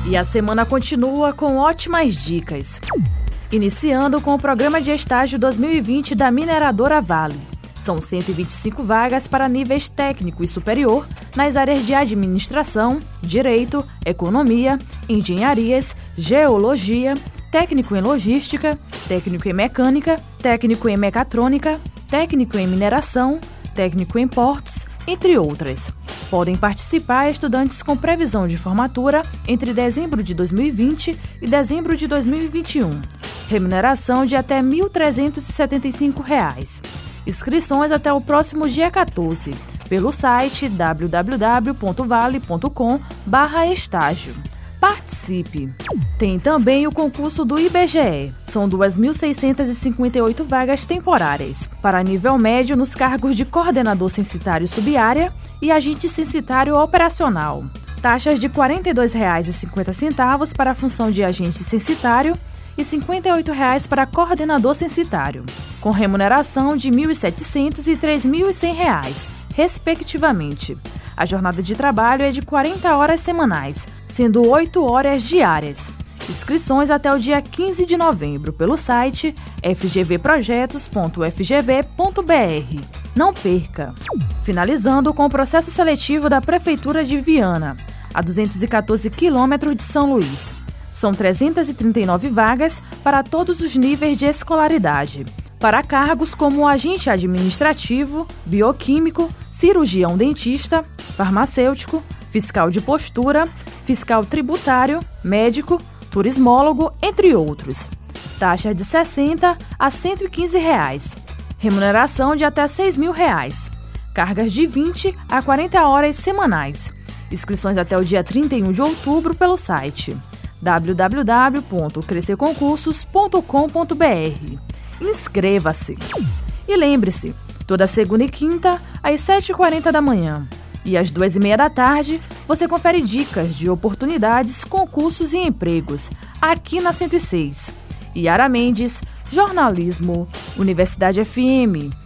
E a semana continua com ótimas dicas. Iniciando com o Programa de Estágio 2020 da Mineradora Vale. São 125 vagas para níveis técnico e superior nas áreas de administração, direito, economia, engenharias, geologia, técnico em logística, técnico em mecânica, técnico em mecatrônica, técnico em mineração, técnico em portos, entre outras. Podem participar estudantes com previsão de formatura entre dezembro de 2020 e dezembro de 2021. Remuneração de até R$ 1.375. Inscrições até o próximo dia 14, pelo site www.vale.com/estágio. Participe! Tem também o concurso do IBGE. São 2.658 vagas temporárias, para nível médio nos cargos de coordenador censitário subárea e agente censitário operacional. Taxas de R$ 42,50 para a função de agente censitário e R$ 58,00 para coordenador censitário, com remuneração de R$ 1.700 e R$ 3.100, respectivamente. A jornada de trabalho é de 40 horas semanais, sendo 8 horas diárias. Inscrições até o dia 15 de novembro pelo site fgvprojetos.fgv.br. Não perca! Finalizando com o processo seletivo da Prefeitura de Viana, a 214 quilômetros de São Luís. São 339 vagas para todos os níveis de escolaridade, para cargos como agente administrativo, bioquímico, cirurgião dentista, farmacêutico, fiscal de postura, fiscal tributário, médico, turismólogo, entre outros. Taxa de R$ 60 a R$ 115,00. Remuneração de até R$ 6.000. Cargas de 20 a 40 horas semanais. Inscrições até o dia 31 de outubro pelo site www.crescerconcursos.com.br. Inscreva-se! E lembre-se, toda segunda e quinta, às 7h40 da manhã e às 2h30 da tarde, você confere dicas de oportunidades, concursos e empregos, aqui na 106. Yara Mendes, Jornalismo, Universidade FM.